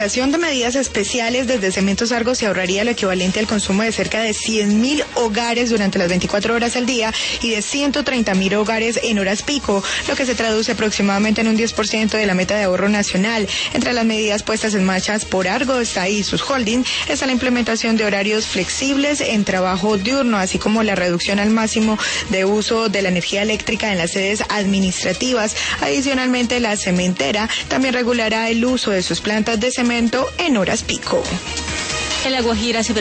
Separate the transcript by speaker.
Speaker 1: De medidas especiales desde Cementos Argos se ahorraría lo equivalente al consumo de cerca de 100.000 hogares durante las 24 horas al día y de 130.000 hogares en horas pico, lo que se traduce aproximadamente en un 10% de la meta de ahorro nacional. Entre las medidas puestas en marcha por Argos y sus holding está la implementación de horarios flexibles en trabajo diurno, así como la reducción al máximo de uso de la energía eléctrica en las sedes administrativas. Adicionalmente, la cementera también regulará el uso de sus plantas de cemento en horas pico.
Speaker 2: En La Guajira se